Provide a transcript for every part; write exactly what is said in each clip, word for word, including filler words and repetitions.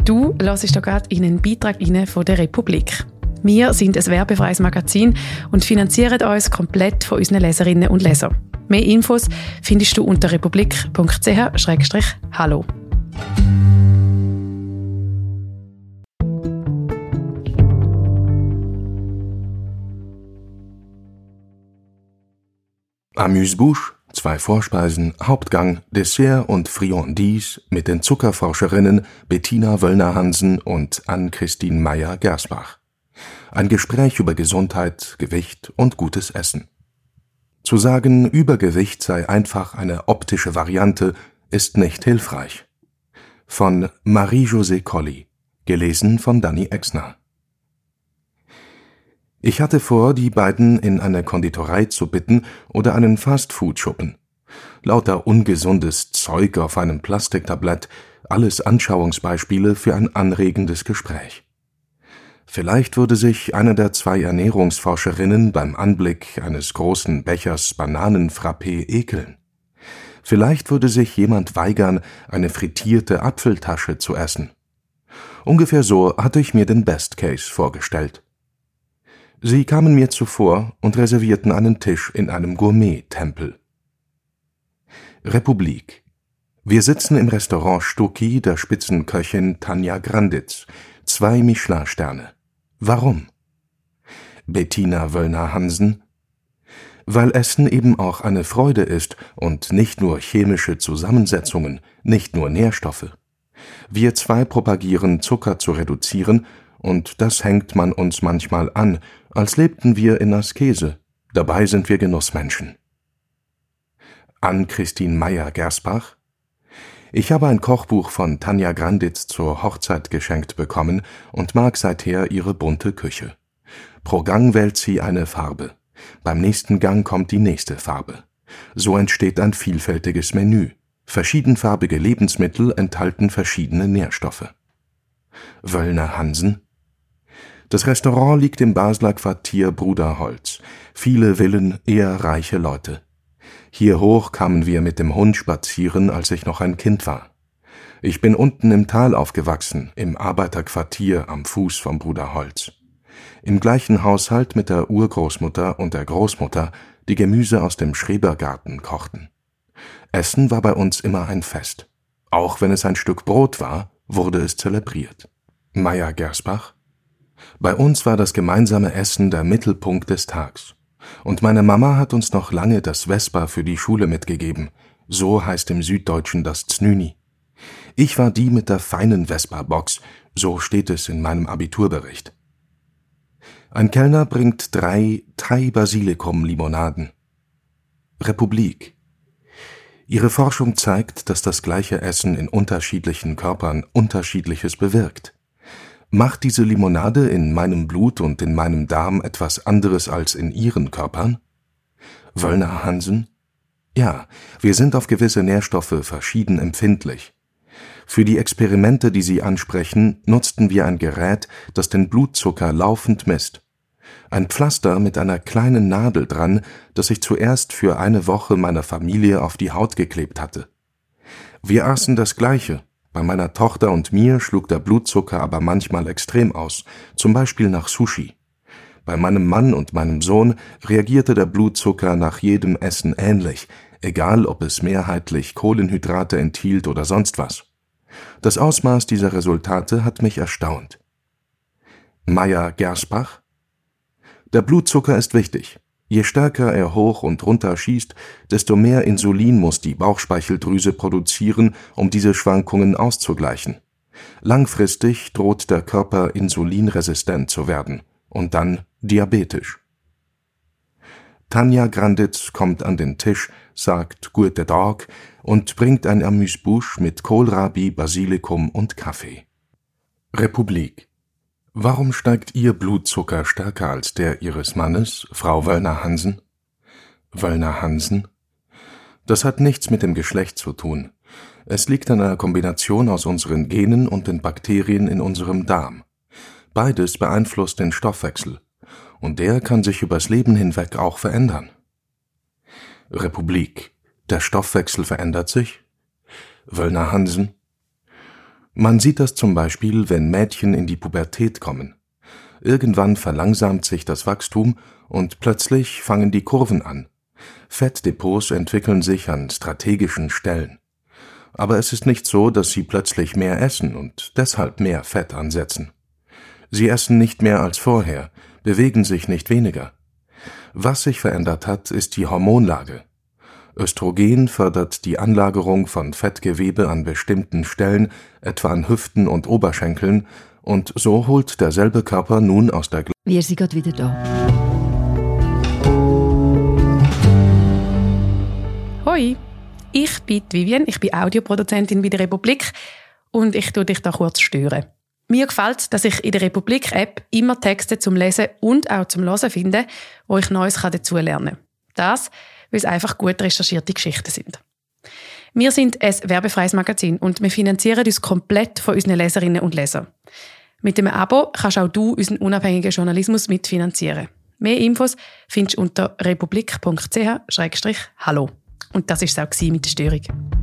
Du hörst hier gerade in einen Beitrag rein von der Republik. Wir sind ein werbefreies Magazin und finanzieren uns komplett von unseren Leserinnen und Lesern. Mehr Infos findest du unter republik punkt c h slash hallo. Amuse-Bouche, zwei Vorspeisen, Hauptgang, Dessert und Friandise mit den Zuckerforscherinnen Bettina Wöllner-Hansen und Ann-Christine Meyer-Gersbach. Ein Gespräch über Gesundheit, Gewicht und gutes Essen. Zu sagen, Übergewicht sei einfach eine optische Variante, ist nicht hilfreich. Von Marie-José Colli, gelesen von Danny Exner. Ich hatte vor, die beiden in eine Konditorei zu bitten oder einen Fastfood-Schuppen. Lauter ungesundes Zeug auf einem Plastiktablett, alles Anschauungsbeispiele für ein anregendes Gespräch. Vielleicht würde sich eine der zwei Ernährungsforscherinnen beim Anblick eines großen Bechers Bananenfrappé ekeln. Vielleicht würde sich jemand weigern, eine frittierte Apfeltasche zu essen. Ungefähr so hatte ich mir den Best Case vorgestellt. Sie kamen mir zuvor und reservierten einen Tisch in einem Gourmet-Tempel. Republik. Wir sitzen im Restaurant Stucki der Spitzenköchin Tanja Granditz, zwei Michelin-Sterne. Warum? Bettina Wöllner-Hansen. Weil Essen eben auch eine Freude ist und nicht nur chemische Zusammensetzungen, nicht nur Nährstoffe. Wir zwei propagieren, Zucker zu reduzieren, und das hängt man uns manchmal an, als lebten wir in Askese. Dabei sind wir Genussmenschen. Ann-Christine Meyer-Gersbach. Ich habe ein Kochbuch von Tanja Granditz zur Hochzeit geschenkt bekommen und mag seither ihre bunte Küche. Pro Gang wählt sie eine Farbe. Beim nächsten Gang kommt die nächste Farbe. So entsteht ein vielfältiges Menü. Verschiedenfarbige Lebensmittel enthalten verschiedene Nährstoffe. Wöllner-Hansen. Das Restaurant liegt im Basler Quartier Bruderholz. Viele Villen, eher reiche Leute. Hier hoch kamen wir mit dem Hund spazieren, als ich noch ein Kind war. Ich bin unten im Tal aufgewachsen, im Arbeiterquartier am Fuß vom Bruderholz. Im gleichen Haushalt mit der Urgroßmutter und der Großmutter, die Gemüse aus dem Schrebergarten kochten. Essen war bei uns immer ein Fest. Auch wenn es ein Stück Brot war, wurde es zelebriert. Meyer-Gersbach. Bei uns war das gemeinsame Essen der Mittelpunkt des Tags. Und meine Mama hat uns noch lange das Vespa für die Schule mitgegeben. So heißt im Süddeutschen das Znüni. Ich war die mit der feinen Vespa-Box, so steht es in meinem Abiturbericht. Ein Kellner bringt drei Thai-Basilikum-Limonaden. Republik. Ihre Forschung zeigt, dass das gleiche Essen in unterschiedlichen Körpern Unterschiedliches bewirkt. Macht diese Limonade in meinem Blut und in meinem Darm etwas anderes als in Ihren Körpern? Wöllner-Hansen? Ja, wir sind auf gewisse Nährstoffe verschieden empfindlich. Für die Experimente, die Sie ansprechen, nutzten wir ein Gerät, das den Blutzucker laufend misst. Ein Pflaster mit einer kleinen Nadel dran, das ich zuerst für eine Woche meiner Familie auf die Haut geklebt hatte. Wir aßen das Gleiche. Bei meiner Tochter und mir schlug der Blutzucker aber manchmal extrem aus, zum Beispiel nach Sushi. Bei meinem Mann und meinem Sohn reagierte der Blutzucker nach jedem Essen ähnlich, egal ob es mehrheitlich Kohlenhydrate enthielt oder sonst was. Das Ausmaß dieser Resultate hat mich erstaunt. Meyer-Gersbach. Der Blutzucker ist wichtig. Je stärker er hoch und runter schießt, desto mehr Insulin muss die Bauchspeicheldrüse produzieren, um diese Schwankungen auszugleichen. Langfristig droht der Körper insulinresistent zu werden und dann diabetisch. Tanja Granditz kommt an den Tisch, sagt Guten Tag und bringt ein Amuse-Bouche mit Kohlrabi, Basilikum und Kaffee. Republik. Warum steigt Ihr Blutzucker stärker als der Ihres Mannes, Frau Wöllner-Hansen? Wöllner-Hansen. Das hat nichts mit dem Geschlecht zu tun. Es liegt an einer Kombination aus unseren Genen und den Bakterien in unserem Darm. Beides beeinflusst den Stoffwechsel. Und der kann sich übers Leben hinweg auch verändern. Republik. Der Stoffwechsel verändert sich? Wöllner-Hansen. Man sieht das zum Beispiel, wenn Mädchen in die Pubertät kommen. Irgendwann verlangsamt sich das Wachstum und plötzlich fangen die Kurven an. Fettdepots entwickeln sich an strategischen Stellen. Aber es ist nicht so, dass sie plötzlich mehr essen und deshalb mehr Fett ansetzen. Sie essen nicht mehr als vorher, bewegen sich nicht weniger. Was sich verändert hat, ist die Hormonlage. Östrogen fördert die Anlagerung von Fettgewebe an bestimmten Stellen, etwa an Hüften und Oberschenkeln, und so holt derselbe Körper nun aus der Gl- Wir sind gerade wieder da. Hoi, ich bin Vivian, ich bin Audioproduzentin bei der Republik und ich tue dich da kurz stören. Mir gefällt es, dass ich in der Republik-App immer Texte zum Lesen und auch zum Hören finde, wo ich Neues dazu lernen kann. Das, weil es einfach gut recherchierte Geschichten sind. Wir sind ein werbefreies Magazin und wir finanzieren uns komplett von unseren Leserinnen und Lesern. Mit dem Abo kannst auch du unseren unabhängigen Journalismus mitfinanzieren. Mehr Infos findest du unter republik punkt c h slash hallo. Und das war es auch mit der Störung.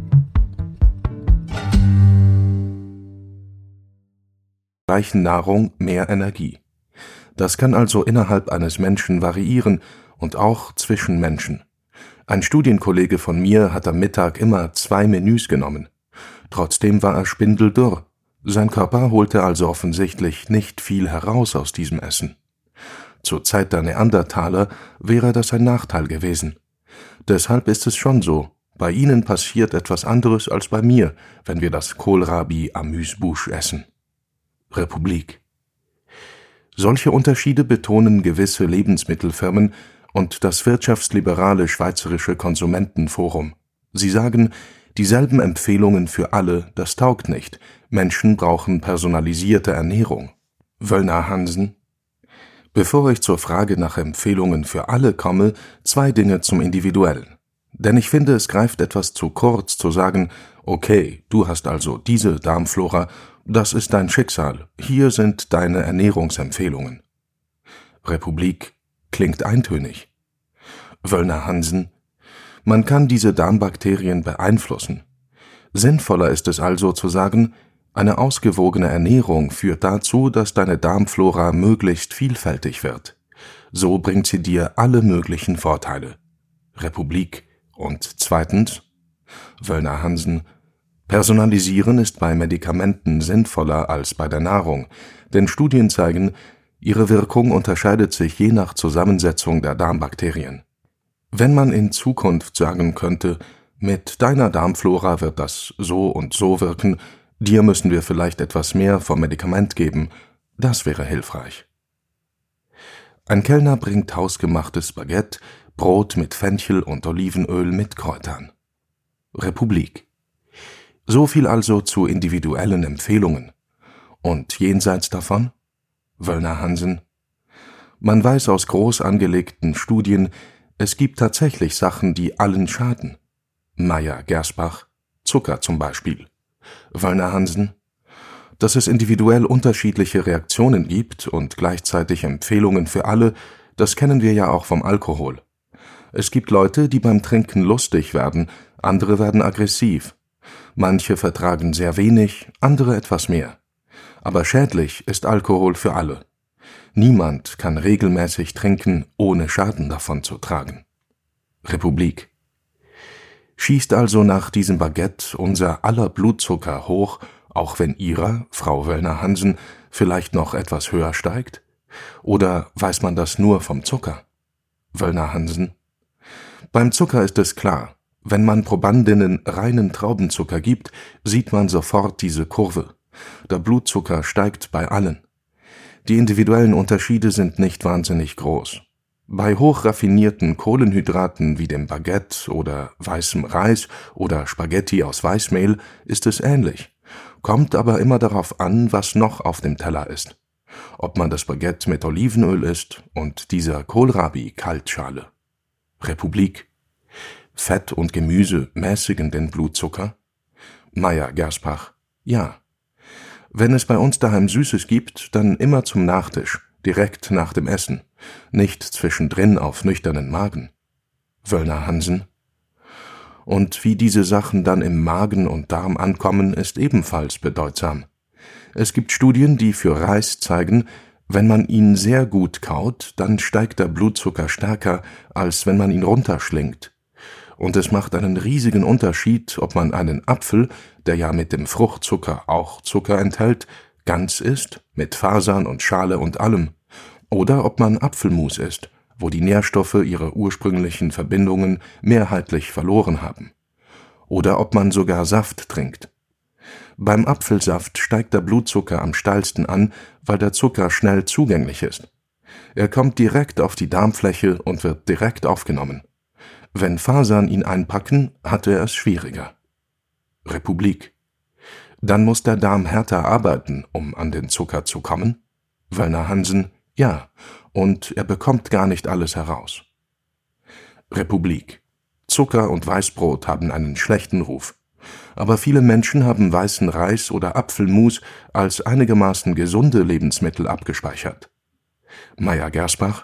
Gleichen Nahrung mehr Energie. Das kann also innerhalb eines Menschen variieren und auch zwischen Menschen. Ein Studienkollege von mir hat am Mittag immer zwei Menüs genommen. Trotzdem war er spindeldürr. Sein Körper holte also offensichtlich nicht viel heraus aus diesem Essen. Zur Zeit der Neandertaler wäre das ein Nachteil gewesen. Deshalb ist es schon so, bei ihnen passiert etwas anderes als bei mir, wenn wir das Kohlrabi Amüsbusch essen. Republik. Solche Unterschiede betonen gewisse Lebensmittelfirmen und das wirtschaftsliberale Schweizerische Konsumentenforum. Sie sagen, dieselben Empfehlungen für alle, das taugt nicht. Menschen brauchen personalisierte Ernährung. Wöllner Hansen. Bevor ich zur Frage nach Empfehlungen für alle komme, zwei Dinge zum Individuellen. Denn ich finde, es greift etwas zu kurz zu sagen, okay, du hast also diese Darmflora, das ist dein Schicksal, hier sind deine Ernährungsempfehlungen. Republik klingt eintönig. Wöllner Hansen. Man kann diese Darmbakterien beeinflussen. Sinnvoller ist es also zu sagen, eine ausgewogene Ernährung führt dazu, dass deine Darmflora möglichst vielfältig wird. So bringt sie dir alle möglichen Vorteile. Republik. Und zweitens, Wöllner Hansen, personalisieren ist bei Medikamenten sinnvoller als bei der Nahrung, denn Studien zeigen, ihre Wirkung unterscheidet sich je nach Zusammensetzung der Darmbakterien. Wenn man in Zukunft sagen könnte, mit deiner Darmflora wird das so und so wirken, dir müssen wir vielleicht etwas mehr vom Medikament geben, das wäre hilfreich. Ein Kellner bringt hausgemachtes Baguette, Brot mit Fenchel und Olivenöl mit Kräutern. Republik. So viel also zu individuellen Empfehlungen. Und jenseits davon? Wöllner Hansen. Man weiß aus groß angelegten Studien, es gibt tatsächlich Sachen, die allen schaden. Meyer-Gersbach, Zucker zum Beispiel. Wöllner Hansen. Dass es individuell unterschiedliche Reaktionen gibt und gleichzeitig Empfehlungen für alle, das kennen wir ja auch vom Alkohol. Es gibt Leute, die beim Trinken lustig werden, andere werden aggressiv. Manche vertragen sehr wenig, andere etwas mehr. Aber schädlich ist Alkohol für alle. Niemand kann regelmäßig trinken, ohne Schaden davon zu tragen. Republik. Schießt also nach diesem Baguette unser aller Blutzucker hoch, auch wenn Ihrer, Frau Wöllner Hansen, vielleicht noch etwas höher steigt? Oder weiß man das nur vom Zucker? Wöllner Hansen. Beim Zucker ist es klar, wenn man Probandinnen reinen Traubenzucker gibt, sieht man sofort diese Kurve. Der Blutzucker steigt bei allen. Die individuellen Unterschiede sind nicht wahnsinnig groß. Bei hochraffinierten Kohlenhydraten wie dem Baguette oder weißem Reis oder Spaghetti aus Weißmehl ist es ähnlich, kommt aber immer darauf an, was noch auf dem Teller ist. Ob man das Baguette mit Olivenöl isst und dieser Kohlrabi Kaltschale. Republik. Fett und Gemüse mäßigen den Blutzucker? Meyer-Gersbach. Ja. Wenn es bei uns daheim Süßes gibt, dann immer zum Nachtisch, direkt nach dem Essen, nicht zwischendrin auf nüchternen Magen. Wöllner Hansen. Und wie diese Sachen dann im Magen und Darm ankommen, ist ebenfalls bedeutsam. Es gibt Studien, die für Reis zeigen, wenn man ihn sehr gut kaut, dann steigt der Blutzucker stärker, als wenn man ihn runterschlingt. Und es macht einen riesigen Unterschied, ob man einen Apfel, der ja mit dem Fruchtzucker auch Zucker enthält, ganz isst, mit Fasern und Schale und allem, oder ob man Apfelmus isst, wo die Nährstoffe ihre ursprünglichen Verbindungen mehrheitlich verloren haben. Oder ob man sogar Saft trinkt. Beim Apfelsaft steigt der Blutzucker am steilsten an, weil der Zucker schnell zugänglich ist. Er kommt direkt auf die Darmfläche und wird direkt aufgenommen. Wenn Fasern ihn einpacken, hat er es schwieriger. Republik. Dann muss der Darm härter arbeiten, um an den Zucker zu kommen? Wöllner Hansen: Ja, und er bekommt gar nicht alles heraus. Republik. Zucker und Weißbrot haben einen schlechten Ruf. Aber viele Menschen haben weißen Reis oder Apfelmus als einigermaßen gesunde Lebensmittel abgespeichert. Meyer-Gersbach.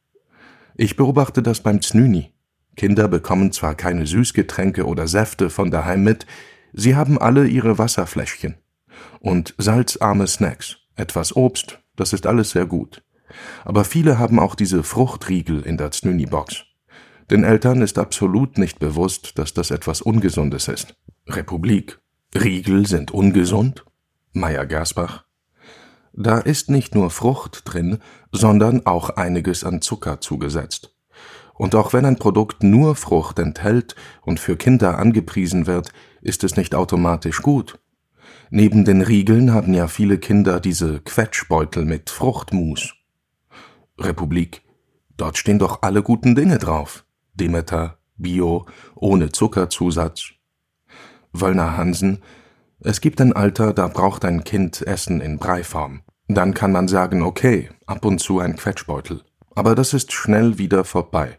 Ich beobachte das beim Znüni. Kinder bekommen zwar keine Süßgetränke oder Säfte von daheim mit, sie haben alle ihre Wasserfläschchen. Und salzarme Snacks, etwas Obst, das ist alles sehr gut. Aber viele haben auch diese Fruchtriegel in der Znüni-Box. Den Eltern ist absolut nicht bewusst, dass das etwas Ungesundes ist. Republik. Riegel sind ungesund? Meyer-Gersbach. Da ist nicht nur Frucht drin, sondern auch einiges an Zucker zugesetzt. Und auch wenn ein Produkt nur Frucht enthält und für Kinder angepriesen wird, ist es nicht automatisch gut. Neben den Riegeln haben ja viele Kinder diese Quetschbeutel mit Fruchtmus. Republik. Dort stehen doch alle guten Dinge drauf. Demeter, Bio, ohne Zuckerzusatz. Wöllner Hansen. Es gibt ein Alter, da braucht ein Kind Essen in Breiform. Dann kann man sagen, okay, ab und zu ein Quetschbeutel. Aber das ist schnell wieder vorbei.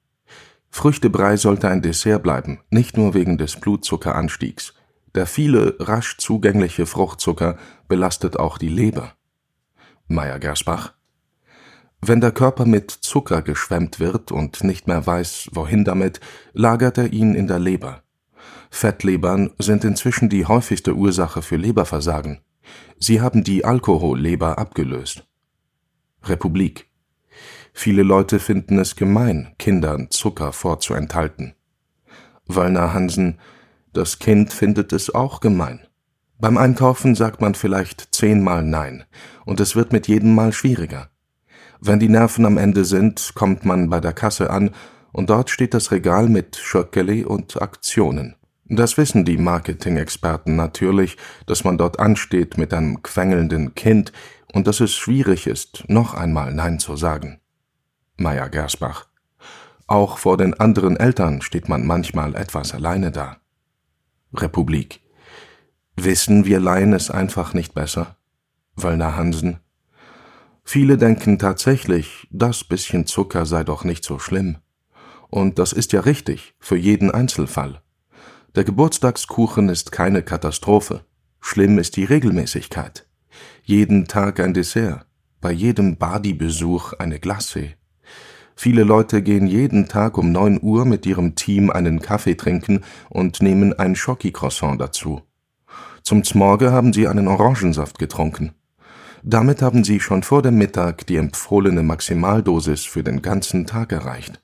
Früchtebrei sollte ein Dessert bleiben, nicht nur wegen des Blutzuckeranstiegs. Der viele rasch zugängliche Fruchtzucker belastet auch die Leber. Meyer-Gersbach. Wenn der Körper mit Zucker geschwemmt wird und nicht mehr weiß, wohin damit, lagert er ihn in der Leber. Fettlebern sind inzwischen die häufigste Ursache für Leberversagen. Sie haben die Alkoholleber abgelöst. Republik. Viele Leute finden es gemein, Kindern Zucker vorzuenthalten. Wöllner Hansen. Das Kind findet es auch gemein. Beim Einkaufen sagt man vielleicht zehnmal Nein, und es wird mit jedem Mal schwieriger. Wenn die Nerven am Ende sind, kommt man bei der Kasse an, und dort steht das Regal mit Schöckeli und Aktionen. Das wissen die Marketing-Experten natürlich, dass man dort ansteht mit einem quengelnden Kind und dass es schwierig ist, noch einmal Nein zu sagen. Meyer-Gersbach. Auch vor den anderen Eltern steht man manchmal etwas alleine da. Republik. Wissen wir Laien es einfach nicht besser? Wöllner Hansen. Viele denken tatsächlich, das bisschen Zucker sei doch nicht so schlimm. Und das ist ja richtig, für jeden Einzelfall. Der Geburtstagskuchen ist keine Katastrophe. Schlimm ist die Regelmäßigkeit. Jeden Tag ein Dessert, bei jedem Badi-Besuch eine Glacé. Viele Leute gehen jeden Tag um neun Uhr mit ihrem Team einen Kaffee trinken und nehmen ein Schoki-Croissant dazu. Zum Zmorge haben sie einen Orangensaft getrunken. Damit haben sie schon vor dem Mittag die empfohlene Maximaldosis für den ganzen Tag erreicht.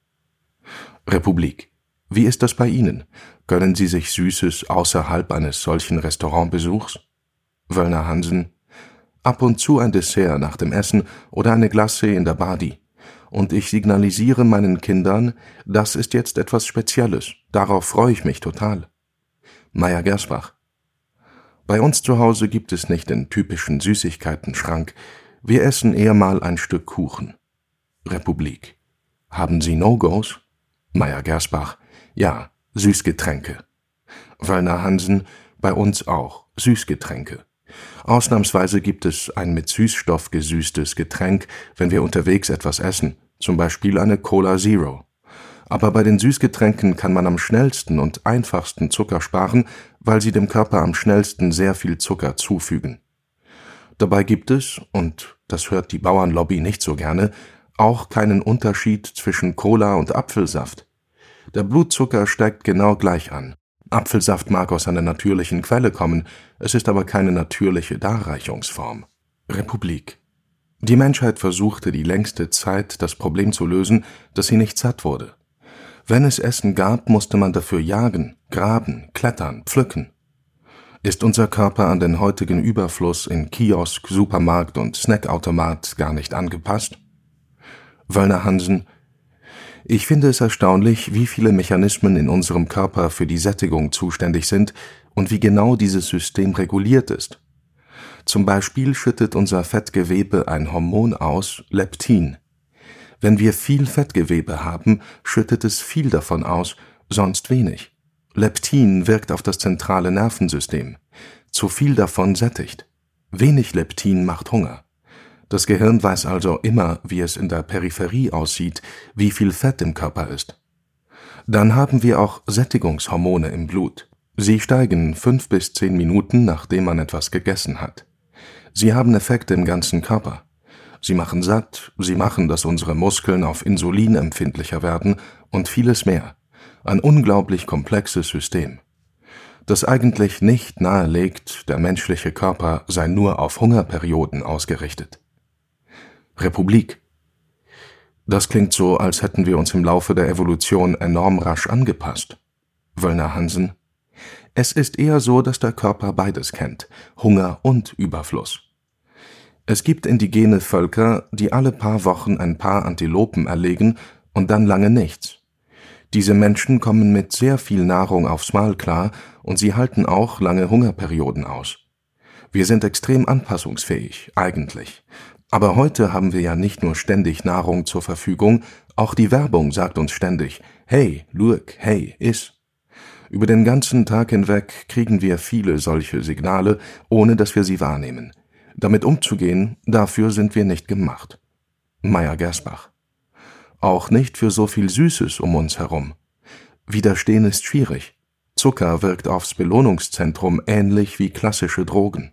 Republik. Wie ist das bei Ihnen? Gönnen Sie sich Süßes außerhalb eines solchen Restaurantbesuchs? Wöllner Hansen. Ab und zu ein Dessert nach dem Essen oder eine Glacé in der Badi. Und ich signalisiere meinen Kindern, das ist jetzt etwas Spezielles, darauf freue ich mich total. Meyer-Gersbach. Bei uns zu Hause gibt es nicht den typischen Süßigkeiten-Schrank, wir essen eher mal ein Stück Kuchen. Republik. Haben Sie No-Gos? Meyer-Gersbach. Ja, Süßgetränke. Wöllner Hansen. Bei uns auch, Süßgetränke. Ausnahmsweise gibt es ein mit Süßstoff gesüßtes Getränk, wenn wir unterwegs etwas essen, zum Beispiel eine Cola Zero. Aber bei den Süßgetränken kann man am schnellsten und einfachsten Zucker sparen, weil sie dem Körper am schnellsten sehr viel Zucker zufügen. Dabei gibt es, und das hört die Bauernlobby nicht so gerne, auch keinen Unterschied zwischen Cola und Apfelsaft. Der Blutzucker steigt genau gleich an. Apfelsaft mag aus einer natürlichen Quelle kommen, es ist aber keine natürliche Darreichungsform. Republik. Die Menschheit versuchte die längste Zeit, das Problem zu lösen, dass sie nicht satt wurde. Wenn es Essen gab, musste man dafür jagen, graben, klettern, pflücken. Ist unser Körper an den heutigen Überfluss in Kiosk, Supermarkt und Snackautomat gar nicht angepasst? Wöllner Hansen: Ich finde es erstaunlich, wie viele Mechanismen in unserem Körper für die Sättigung zuständig sind und wie genau dieses System reguliert ist. Zum Beispiel schüttet unser Fettgewebe ein Hormon aus, Leptin. Wenn wir viel Fettgewebe haben, schüttet es viel davon aus, sonst wenig. Leptin wirkt auf das zentrale Nervensystem. Zu viel davon sättigt. Wenig Leptin macht Hunger. Das Gehirn weiß also immer, wie es in der Peripherie aussieht, wie viel Fett im Körper ist. Dann haben wir auch Sättigungshormone im Blut. Sie steigen fünf bis zehn Minuten, nachdem man etwas gegessen hat. Sie haben Effekte im ganzen Körper. Sie machen satt, sie machen, dass unsere Muskeln auf Insulin empfindlicher werden und vieles mehr. Ein unglaublich komplexes System, das eigentlich nicht nahelegt, der menschliche Körper sei nur auf Hungerperioden ausgerichtet. Republik. Das klingt so, als hätten wir uns im Laufe der Evolution enorm rasch angepasst. Wöllner Hansen: Es ist eher so, dass der Körper beides kennt, Hunger und Überfluss. Es gibt indigene Völker, die alle paar Wochen ein paar Antilopen erlegen und dann lange nichts. Diese Menschen kommen mit sehr viel Nahrung aufs Mal klar und sie halten auch lange Hungerperioden aus. Wir sind extrem anpassungsfähig, eigentlich. Aber heute haben wir ja nicht nur ständig Nahrung zur Verfügung, auch die Werbung sagt uns ständig: Hey, look, hey, iss. Über den ganzen Tag hinweg kriegen wir viele solche Signale, ohne dass wir sie wahrnehmen. Damit umzugehen, dafür sind wir nicht gemacht. Meyer-Gersbach. Auch nicht für so viel Süßes um uns herum. Widerstehen ist schwierig. Zucker wirkt aufs Belohnungszentrum ähnlich wie klassische Drogen.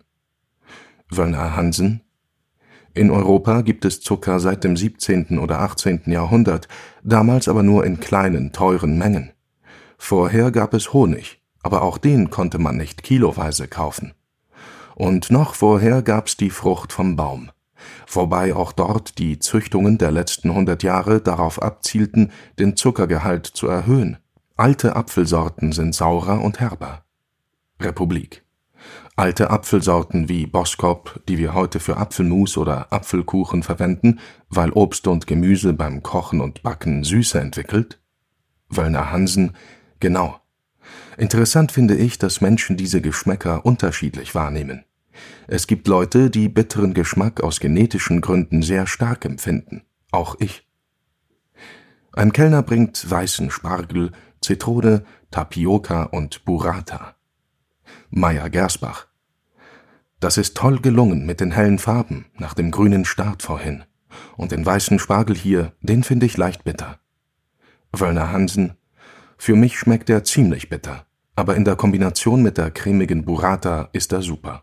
Wöllner Hansen. In Europa gibt es Zucker seit dem siebzehnten oder achtzehnten Jahrhundert, damals aber nur in kleinen, teuren Mengen. Vorher gab es Honig, aber auch den konnte man nicht kiloweise kaufen. Und noch vorher gab's die Frucht vom Baum, wobei auch dort die Züchtungen der letzten hundert Jahre darauf abzielten, den Zuckergehalt zu erhöhen. Alte Apfelsorten sind saurer und herber. Republik. Alte Apfelsorten wie Boskop, die wir heute für Apfelmus oder Apfelkuchen verwenden, weil Obst und Gemüse beim Kochen und Backen Süße entwickelt? Wöllner Hansen: Genau. Interessant finde ich, dass Menschen diese Geschmäcker unterschiedlich wahrnehmen. Es gibt Leute, die bitteren Geschmack aus genetischen Gründen sehr stark empfinden. Auch ich. Ein Kellner bringt weißen Spargel, Zitrone, Tapioca und Burrata. Meyer-Gersbach. Das ist toll gelungen mit den hellen Farben, nach dem grünen Start vorhin. Und den weißen Spargel hier, den finde ich leicht bitter. Wöllner Hansen. Für mich schmeckt er ziemlich bitter, aber in der Kombination mit der cremigen Burrata ist er super.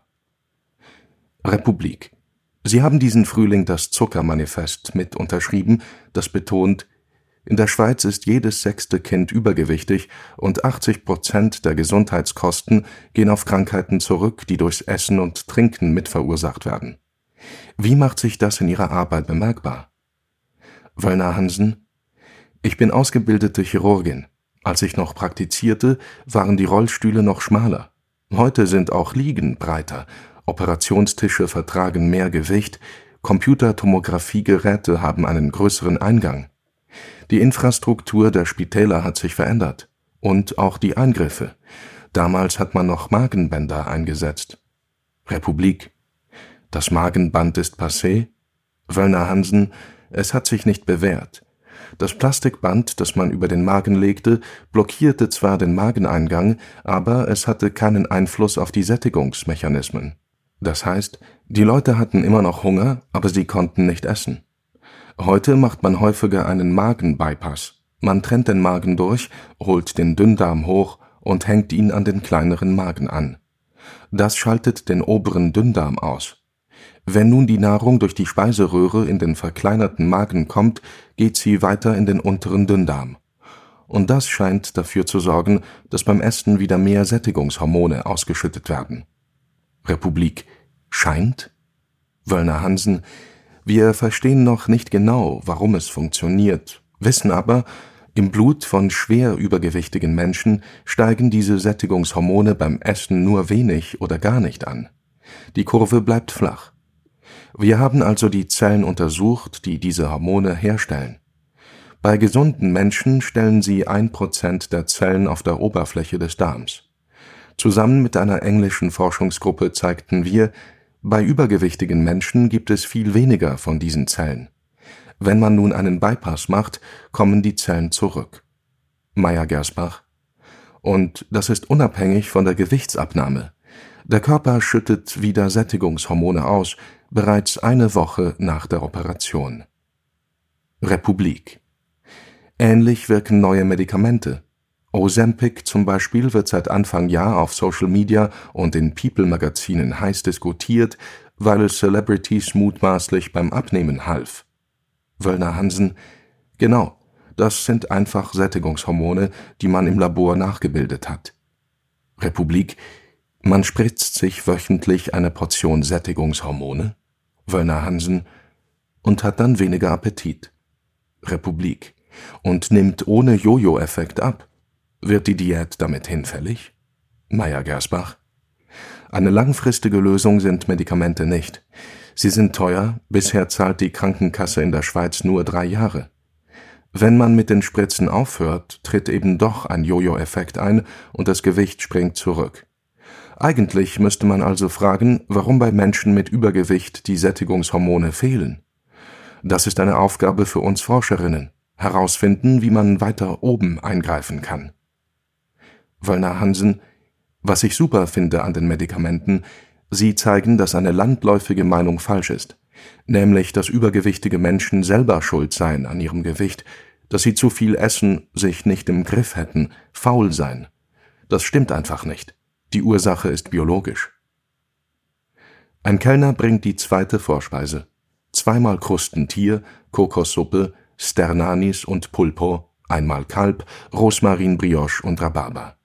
Republik. Sie haben diesen Frühling das Zuckermanifest mit unterschrieben, das betont: In der Schweiz ist jedes sechste Kind übergewichtig und achtzig Prozent der Gesundheitskosten gehen auf Krankheiten zurück, die durchs Essen und Trinken mitverursacht werden. Wie macht sich das in Ihrer Arbeit bemerkbar? Wöllner Hansen. Ich bin ausgebildete Chirurgin. Als ich noch praktizierte, waren die Rollstühle noch schmaler. Heute sind auch Liegen breiter, Operationstische vertragen mehr Gewicht, Computertomographiegeräte haben einen größeren Eingang. Die Infrastruktur der Spitäler hat sich verändert. Und auch die Eingriffe. Damals hat man noch Magenbänder eingesetzt. Republik. Das Magenband ist passé? Wöllner Hansen. Es hat sich nicht bewährt. Das Plastikband, das man über den Magen legte, blockierte zwar den Mageneingang, aber es hatte keinen Einfluss auf die Sättigungsmechanismen. Das heißt, die Leute hatten immer noch Hunger, aber sie konnten nicht essen. Heute macht man häufiger einen Magenbypass. Man trennt den Magen durch, holt den Dünndarm hoch und hängt ihn an den kleineren Magen an. Das schaltet den oberen Dünndarm aus. Wenn nun die Nahrung durch die Speiseröhre in den verkleinerten Magen kommt, geht sie weiter in den unteren Dünndarm. und das scheint dafür zu sorgen, dass beim Essen wieder mehr Sättigungshormone ausgeschüttet werden. Republik: Scheint? Wöllner Hansen: Wir verstehen noch nicht genau, warum es funktioniert, wissen aber, im Blut von schwer übergewichtigen Menschen steigen diese Sättigungshormone beim Essen nur wenig oder gar nicht an. Die Kurve bleibt flach. Wir haben also die Zellen untersucht, die diese Hormone herstellen. Bei gesunden Menschen stellen sie ein Prozent der Zellen auf der Oberfläche des Darms. Zusammen mit einer englischen Forschungsgruppe zeigten wir, bei übergewichtigen Menschen gibt es viel weniger von diesen Zellen. Wenn man nun einen Bypass macht, kommen die Zellen zurück. Meyer-Gersbach: Und das ist unabhängig von der Gewichtsabnahme. Der Körper schüttet wieder Sättigungshormone aus, bereits eine Woche nach der Operation. Republik: Ähnlich wirken neue Medikamente. Ozempic zum Beispiel wird seit Anfang Jahr auf Social Media und in People-Magazinen heiß diskutiert, weil es Celebrities mutmaßlich beim Abnehmen half. Wöllner Hansen: Genau, das sind einfach Sättigungshormone, die man im Labor nachgebildet hat. Republik: Man spritzt sich wöchentlich eine Portion Sättigungshormone? Wöllner Hansen: Und hat dann weniger Appetit. Republik: Und nimmt ohne Jojo-Effekt ab. Wird die Diät damit hinfällig? Meyer-Gersbach: Eine langfristige Lösung sind Medikamente nicht. Sie sind teuer, bisher zahlt die Krankenkasse in der Schweiz nur drei Jahre. Wenn man mit den Spritzen aufhört, tritt eben doch ein Jojo-Effekt ein und das Gewicht springt zurück. Eigentlich müsste man also fragen, warum bei Menschen mit Übergewicht die Sättigungshormone fehlen. Das ist eine Aufgabe für uns Forscherinnen, herausfinden, wie man weiter oben eingreifen kann. Wöllner Hansen: Was ich super finde an den Medikamenten, sie zeigen, dass eine landläufige Meinung falsch ist, nämlich, dass übergewichtige Menschen selber schuld seien an ihrem Gewicht, dass sie zu viel essen, sich nicht im Griff hätten, faul seien. Das stimmt einfach nicht. Die Ursache ist biologisch. Ein Kellner bringt die zweite Vorspeise. Zweimal Krustentier, Kokossuppe, Sternanis und Pulpo, einmal Kalb, Rosmarin, Brioche und Rhabarber.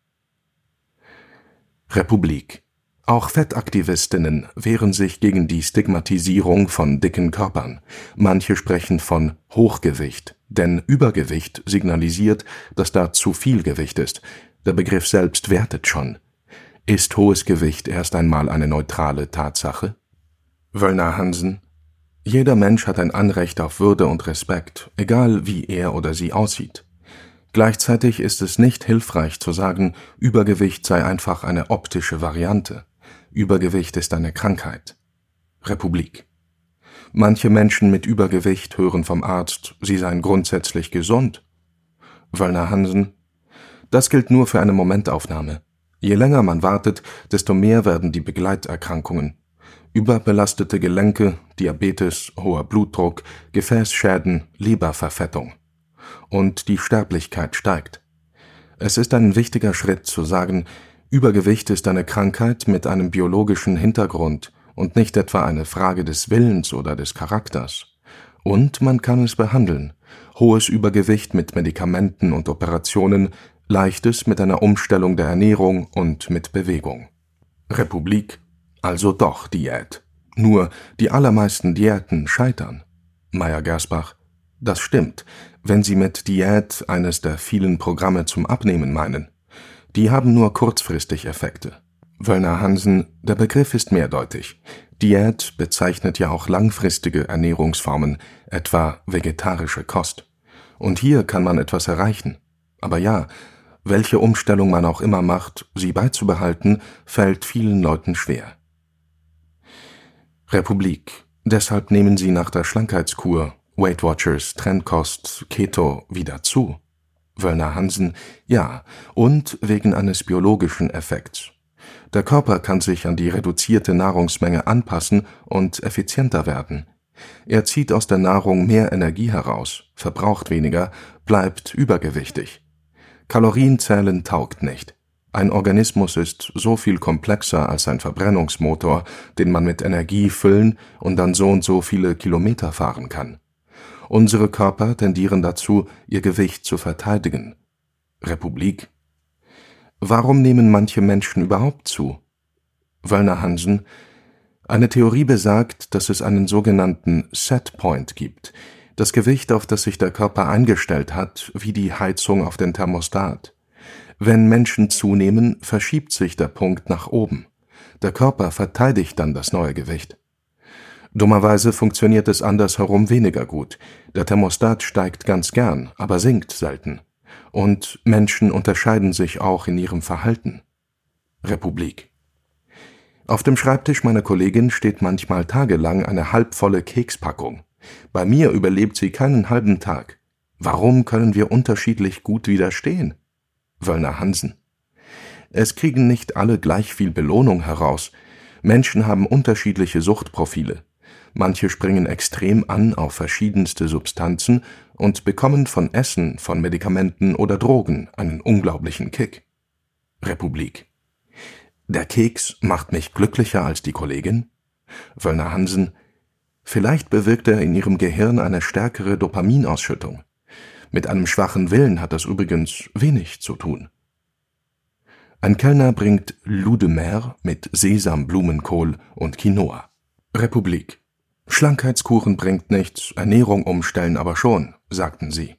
Republik: Auch Fettaktivistinnen wehren sich gegen die Stigmatisierung von dicken Körpern. Manche sprechen von Hochgewicht, denn Übergewicht signalisiert, dass da zu viel Gewicht ist. Der Begriff selbst wertet schon. Ist hohes Gewicht erst einmal eine neutrale Tatsache? Wöllner Hansen: Jeder Mensch hat ein Anrecht auf Würde und Respekt, egal wie er oder sie aussieht. Gleichzeitig ist es nicht hilfreich zu sagen, Übergewicht sei einfach eine optische Variante. Übergewicht ist eine Krankheit. Republik: Manche Menschen mit Übergewicht hören vom Arzt, sie seien grundsätzlich gesund. Wöllner Hansen: Das gilt nur für eine Momentaufnahme. Je länger man wartet, desto mehr werden die Begleiterkrankungen. Überbelastete Gelenke, Diabetes, hoher Blutdruck, Gefäßschäden, Leberverfettung. Und die Sterblichkeit steigt. Es ist ein wichtiger Schritt zu sagen, Übergewicht ist eine Krankheit mit einem biologischen Hintergrund und nicht etwa eine Frage des Willens oder des Charakters. Und man kann es behandeln. Hohes Übergewicht mit Medikamenten und Operationen, leichtes mit einer Umstellung der Ernährung und mit Bewegung. Republik: Also doch Diät. Nur die allermeisten Diäten scheitern. Meyer-Gersbach: Das stimmt, wenn Sie mit Diät eines der vielen Programme zum Abnehmen meinen. Die haben nur kurzfristig Effekte. Wöllner Hansen: Der Begriff ist mehrdeutig. Diät bezeichnet ja auch langfristige Ernährungsformen, etwa vegetarische Kost. Und hier kann man etwas erreichen. Aber ja, welche Umstellung man auch immer macht, sie beizubehalten, fällt vielen Leuten schwer. Republik: Deshalb nehmen Sie nach der Schlankheitskur, Weight Watchers, Trendkost, Keto wieder zu. Wöllner Hansen: Ja, und wegen eines biologischen Effekts. Der Körper kann sich an die reduzierte Nahrungsmenge anpassen und effizienter werden. Er zieht aus der Nahrung mehr Energie heraus, verbraucht weniger, bleibt übergewichtig. Kalorienzählen taugt nicht. Ein Organismus ist so viel komplexer als ein Verbrennungsmotor, den man mit Energie füllen und dann so und so viele Kilometer fahren kann. Unsere Körper tendieren dazu, ihr Gewicht zu verteidigen. Republik. Warum nehmen manche Menschen überhaupt zu? Wöllner Hansen. Eine Theorie besagt, dass es einen sogenannten Setpoint gibt, das Gewicht, auf das sich der Körper eingestellt hat, wie die Heizung auf den Thermostat. Wenn Menschen zunehmen, verschiebt sich der Punkt nach oben. Der Körper verteidigt dann das neue Gewicht. Dummerweise funktioniert es andersherum weniger gut. Der Thermostat steigt ganz gern, aber sinkt selten. Und Menschen unterscheiden sich auch in ihrem Verhalten. Republik. Auf dem Schreibtisch meiner Kollegin steht manchmal tagelang eine halbvolle Kekspackung. Bei mir überlebt sie keinen halben Tag. Warum können wir unterschiedlich gut widerstehen? Wöllner Hansen. Es kriegen nicht alle gleich viel Belohnung heraus. Menschen haben unterschiedliche Suchtprofile. Manche springen extrem an auf verschiedenste Substanzen und bekommen von Essen, von Medikamenten oder Drogen einen unglaublichen Kick. Republik. Der Keks macht mich glücklicher als die Kollegin? Wöllner Hansen. Vielleicht bewirkt er in ihrem Gehirn eine stärkere Dopaminausschüttung. Mit einem schwachen Willen hat das übrigens wenig zu tun. Ein Kellner bringt Loup de Mer mit Sesam, Blumenkohl und Quinoa. Republik. Schlankheitskuchen bringt nichts, Ernährung umstellen aber schon, sagten sie.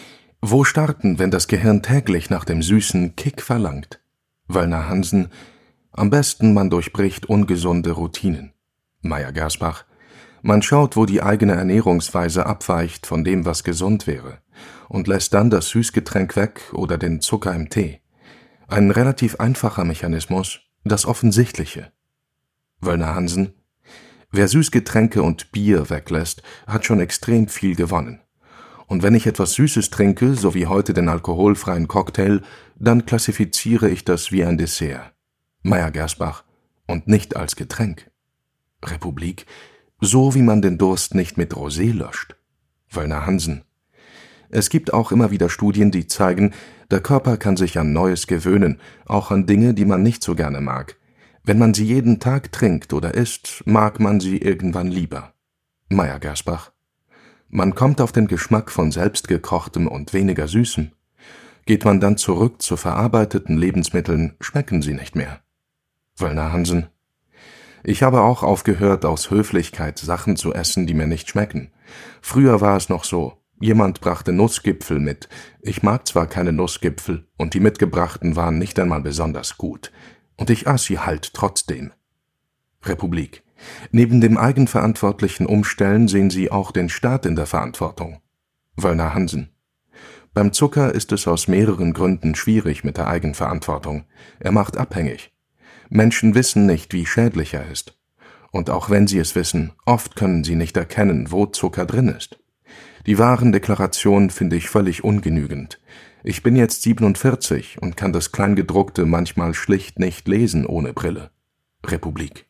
Wo starten, wenn das Gehirn täglich nach dem süßen Kick verlangt? Wöllner Hansen. Am besten man durchbricht ungesunde Routinen. Meyer-Gersbach. Man schaut, wo die eigene Ernährungsweise abweicht von dem, was gesund wäre, und lässt dann das Süßgetränk weg oder den Zucker im Tee. Ein relativ einfacher Mechanismus, das Offensichtliche. Wöllner Hansen. Wer Süßgetränke und Bier weglässt, hat schon extrem viel gewonnen. Und wenn ich etwas Süßes trinke, so wie heute den alkoholfreien Cocktail, dann klassifiziere ich das wie ein Dessert. Meyer-Gersbach. Und nicht als Getränk. Republik. So wie man den Durst nicht mit Rosé löscht. Wöllner Hansen. Es gibt auch immer wieder Studien, die zeigen, der Körper kann sich an Neues gewöhnen, auch an Dinge, die man nicht so gerne mag. Wenn man sie jeden Tag trinkt oder isst, mag man sie irgendwann lieber. Meyer-Gersbach. Man kommt auf den Geschmack von selbstgekochtem und weniger Süßem. Geht man dann zurück zu verarbeiteten Lebensmitteln, schmecken sie nicht mehr. Wöllner Hansen. Ich habe auch aufgehört, aus Höflichkeit Sachen zu essen, die mir nicht schmecken. Früher war es noch so, jemand brachte Nussgipfel mit. Ich mag zwar keine Nussgipfel, und die mitgebrachten waren nicht einmal besonders gut. Und ich aß sie halt trotzdem. Republik. Neben dem eigenverantwortlichen Umstellen sehen Sie auch den Staat in der Verantwortung. Wöllner Hansen. Beim Zucker ist es aus mehreren Gründen schwierig mit der Eigenverantwortung. Er macht abhängig. Menschen wissen nicht, wie schädlich er ist. Und auch wenn sie es wissen, oft können sie nicht erkennen, wo Zucker drin ist. Die Warendeklaration finde ich völlig ungenügend. Ich bin jetzt siebenundvierzig und kann das Kleingedruckte manchmal schlicht nicht lesen ohne Brille. Republik.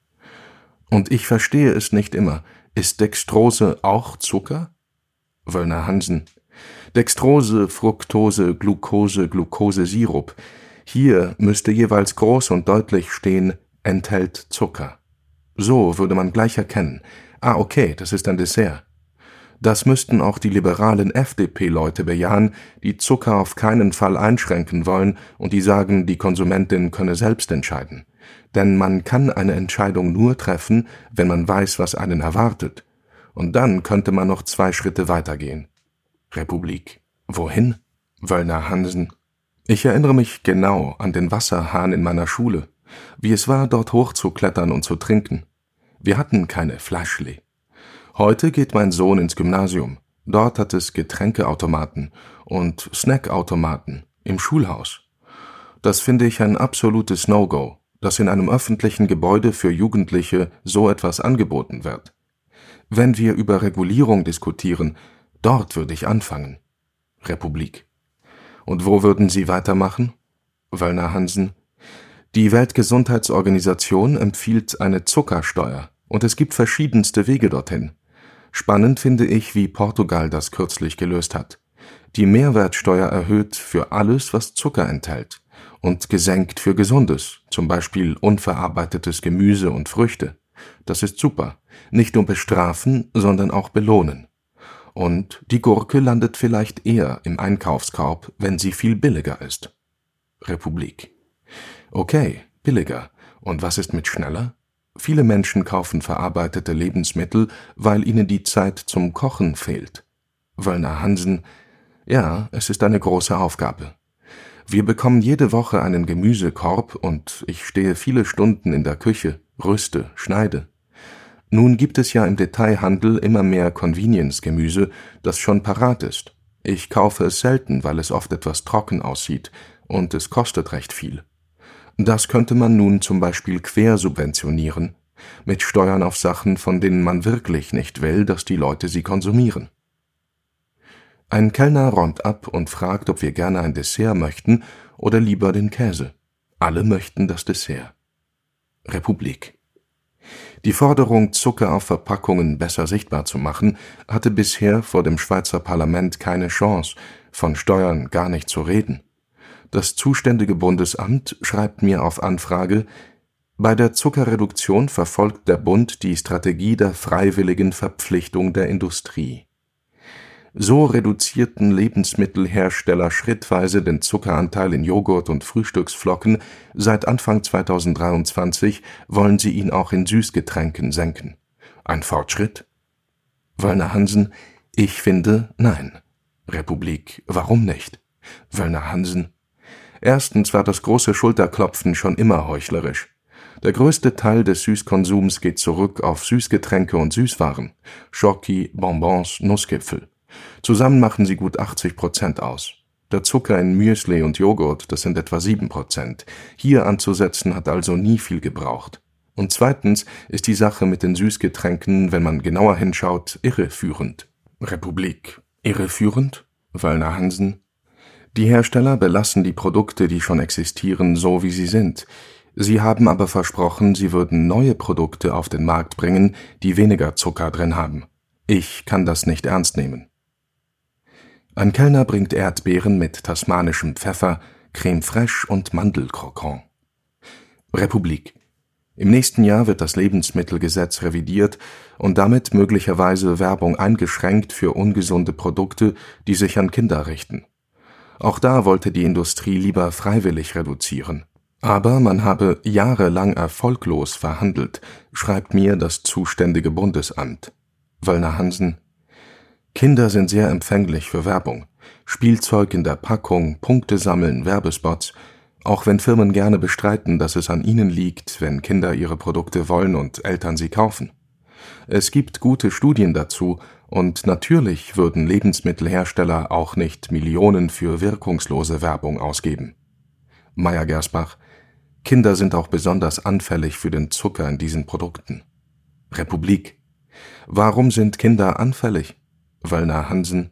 Und ich verstehe es nicht immer. Ist Dextrose auch Zucker? Wöllner Hansen. Dextrose, Fructose, Glucose, Glukosesirup. Hier müsste jeweils groß und deutlich stehen, enthält Zucker. So würde man gleich erkennen. Ah, okay, das ist ein Dessert. Das müssten auch die liberalen F D P-Leute bejahen, die Zucker auf keinen Fall einschränken wollen und die sagen, die Konsumentin könne selbst entscheiden. Denn man kann eine Entscheidung nur treffen, wenn man weiß, was einen erwartet. Und dann könnte man noch zwei Schritte weitergehen. Republik. Wohin? Wöllner Hansen. Ich erinnere mich genau an den Wasserhahn in meiner Schule, wie es war, dort hochzuklettern und zu trinken. Wir hatten keine Flaschli. Heute geht mein Sohn ins Gymnasium. Dort hat es Getränkeautomaten und Snackautomaten im Schulhaus. Das finde ich ein absolutes No-Go, dass in einem öffentlichen Gebäude für Jugendliche so etwas angeboten wird. Wenn wir über Regulierung diskutieren, dort würde ich anfangen. Republik. Und wo würden Sie weitermachen? Wöllner Hansen. Die Weltgesundheitsorganisation empfiehlt eine Zuckersteuer und es gibt verschiedenste Wege dorthin. Spannend finde ich, wie Portugal das kürzlich gelöst hat. Die Mehrwertsteuer erhöht für alles, was Zucker enthält und gesenkt für Gesundes, zum Beispiel unverarbeitetes Gemüse und Früchte. Das ist super. Nicht nur bestrafen, sondern auch belohnen. Und die Gurke landet vielleicht eher im Einkaufskorb, wenn sie viel billiger ist. Republik: Okay, billiger. Und was ist mit schneller? Viele Menschen kaufen verarbeitete Lebensmittel, weil ihnen die Zeit zum Kochen fehlt. Wöllner Hansen: Ja, es ist eine große Aufgabe. Wir bekommen jede Woche einen Gemüsekorb und ich stehe viele Stunden in der Küche, rüste, schneide. Nun gibt es ja im Detailhandel immer mehr Convenience-Gemüse, das schon parat ist. Ich kaufe es selten, weil es oft etwas trocken aussieht und es kostet recht viel. Das könnte man nun zum Beispiel quersubventionieren, mit Steuern auf Sachen, von denen man wirklich nicht will, dass die Leute sie konsumieren. Ein Kellner räumt ab und fragt, ob wir gerne ein Dessert möchten oder lieber den Käse. Alle möchten das Dessert. Republik: Die Forderung, Zucker auf Verpackungen besser sichtbar zu machen, hatte bisher vor dem Schweizer Parlament keine Chance, von Steuern gar nicht zu reden. Das zuständige Bundesamt schreibt mir auf Anfrage: Bei der Zuckerreduktion verfolgt der Bund die Strategie der freiwilligen Verpflichtung der Industrie. So reduzierten Lebensmittelhersteller schrittweise den Zuckeranteil in Joghurt und Frühstücksflocken, seit Anfang zweitausenddreiundzwanzig wollen sie ihn auch in Süßgetränken senken. Ein Fortschritt? Wöllner Hansen: Ich finde, nein. Republik: Warum nicht? Wöllner Hansen: Erstens war das große Schulterklopfen schon immer heuchlerisch. Der größte Teil des Süßkonsums geht zurück auf Süßgetränke und Süßwaren, Schoki, Bonbons, Nussgipfel. Zusammen machen sie gut achtzig Prozent aus. Der Zucker in Müsli und Joghurt, das sind etwa sieben Prozent. Hier anzusetzen hat also nie viel gebraucht. Und zweitens ist die Sache mit den Süßgetränken, wenn man genauer hinschaut, irreführend. Republik: Irreführend? Wöllner Hansen: Die Hersteller belassen die Produkte, die schon existieren, so wie sie sind. Sie haben aber versprochen, sie würden neue Produkte auf den Markt bringen, die weniger Zucker drin haben. Ich kann das nicht ernst nehmen. Ein Kellner bringt Erdbeeren mit tasmanischem Pfeffer, Creme fraiche und Mandelkrokant. Republik: Im nächsten Jahr wird das Lebensmittelgesetz revidiert und damit möglicherweise Werbung eingeschränkt für ungesunde Produkte, die sich an Kinder richten. Auch da wollte die Industrie lieber freiwillig reduzieren. Aber man habe jahrelang erfolglos verhandelt, schreibt mir das zuständige Bundesamt. Wöllner Hansen: Kinder sind sehr empfänglich für Werbung. Spielzeug in der Packung, Punkte sammeln, Werbespots. Auch wenn Firmen gerne bestreiten, dass es an ihnen liegt, wenn Kinder ihre Produkte wollen und Eltern sie kaufen. Es gibt gute Studien dazu, und natürlich würden Lebensmittelhersteller auch nicht Millionen für wirkungslose Werbung ausgeben. Meyer-Gersbach: Kinder sind auch besonders anfällig für den Zucker in diesen Produkten. Republik: Warum sind Kinder anfällig? Wöllner Hansen: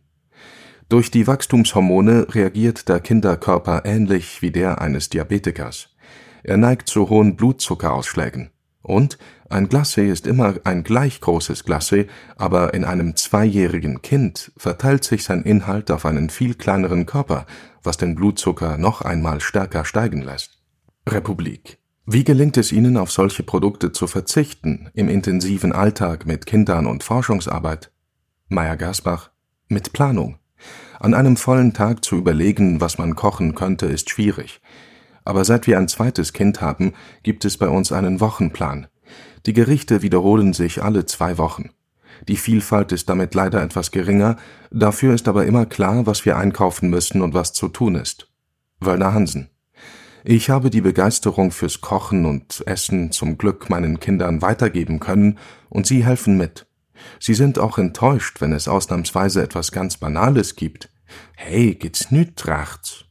Durch die Wachstumshormone reagiert der Kinderkörper ähnlich wie der eines Diabetikers. Er neigt zu hohen Blutzuckerausschlägen. Und ein Glacé ist immer ein gleich großes Glacé, aber in einem zweijährigen Kind verteilt sich sein Inhalt auf einen viel kleineren Körper, was den Blutzucker noch einmal stärker steigen lässt. Republik: Wie gelingt es Ihnen, auf solche Produkte zu verzichten, im intensiven Alltag mit Kindern und Forschungsarbeit? Meyer-Gersbach: Mit Planung. An einem vollen Tag zu überlegen, was man kochen könnte, ist schwierig. Aber seit wir ein zweites Kind haben, gibt es bei uns einen Wochenplan. Die Gerichte wiederholen sich alle zwei Wochen. Die Vielfalt ist damit leider etwas geringer, dafür ist aber immer klar, was wir einkaufen müssen und was zu tun ist. Wöllner Hansen: Ich habe die Begeisterung fürs Kochen und Essen zum Glück meinen Kindern weitergeben können und sie helfen mit. Sie sind auch enttäuscht, wenn es ausnahmsweise etwas ganz Banales gibt. Hey, geht's nüt tracht's?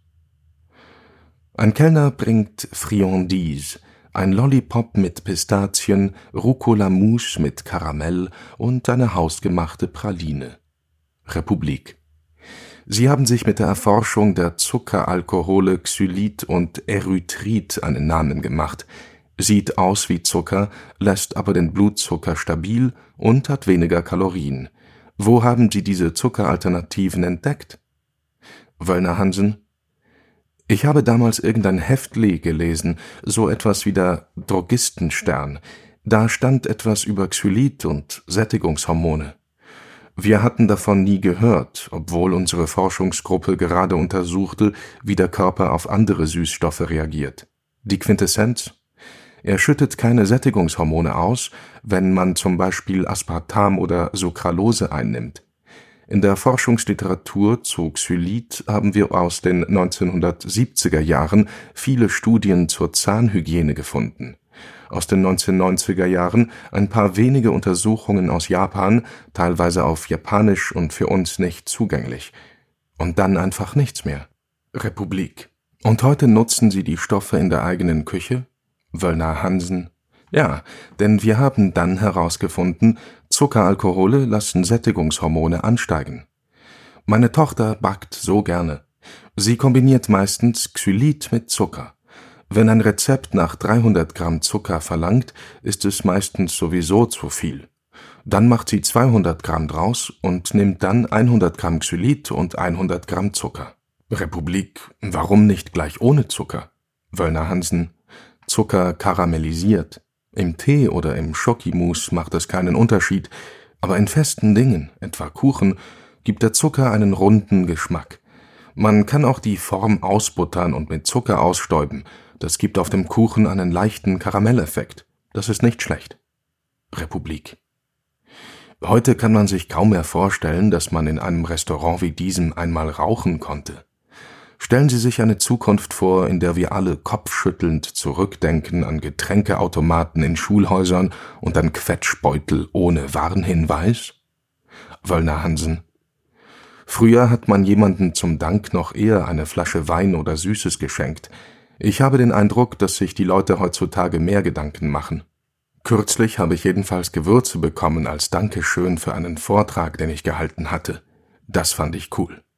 Ein Kellner bringt Friandise, ein Lollipop mit Pistazien, Rucola-Mousse mit Karamell und eine hausgemachte Praline. Republik: Sie haben sich mit der Erforschung der Zuckeralkohole Xylit und Erythrit einen Namen gemacht. Sieht aus wie Zucker, lässt aber den Blutzucker stabil und hat weniger Kalorien. Wo haben Sie diese Zuckeralternativen entdeckt? Wöllner Hansen: Ich habe damals irgendein Heftli gelesen, so etwas wie der Drogistenstern. Da stand etwas über Xylit und Sättigungshormone. Wir hatten davon nie gehört, obwohl unsere Forschungsgruppe gerade untersuchte, wie der Körper auf andere Süßstoffe reagiert. Die Quintessenz: Er schüttet keine Sättigungshormone aus, wenn man zum Beispiel Aspartam oder Sucralose einnimmt. In der Forschungsliteratur zu Xylit haben wir aus den neunzehnhundertsiebziger Jahren viele Studien zur Zahnhygiene gefunden. Aus den neunzehnhundertneunziger Jahren ein paar wenige Untersuchungen aus Japan, teilweise auf Japanisch und für uns nicht zugänglich. Und dann einfach nichts mehr. Republik. Und heute nutzen Sie die Stoffe in der eigenen Küche? Wöllner Hansen. Ja, denn wir haben dann herausgefunden, Zuckeralkohole lassen Sättigungshormone ansteigen. Meine Tochter backt so gerne. Sie kombiniert meistens Xylit mit Zucker. Wenn ein Rezept nach dreihundert Gramm Zucker verlangt, ist es meistens sowieso zu viel. Dann macht sie zweihundert Gramm draus und nimmt dann hundert Gramm Xylit und hundert Gramm Zucker. Republik. Warum nicht gleich ohne Zucker? Wöllner Hansen. Zucker karamellisiert. Im Tee oder im Schokimus macht es keinen Unterschied, aber in festen Dingen, etwa Kuchen, gibt der Zucker einen runden Geschmack. Man kann auch die Form ausbuttern und mit Zucker ausstäuben. Das gibt auf dem Kuchen einen leichten Karamelleffekt. Das ist nicht schlecht. Republik. Heute kann man sich kaum mehr vorstellen, dass man in einem Restaurant wie diesem einmal rauchen konnte. Stellen Sie sich eine Zukunft vor, in der wir alle kopfschüttelnd zurückdenken an Getränkeautomaten in Schulhäusern und an Quetschbeutel ohne Warnhinweis? Wöllner Hansen. Früher hat man jemandem zum Dank noch eher eine Flasche Wein oder Süßes geschenkt. Ich habe den Eindruck, dass sich die Leute heutzutage mehr Gedanken machen. Kürzlich habe ich jedenfalls Gewürze bekommen als Dankeschön für einen Vortrag, den ich gehalten hatte. Das fand ich cool.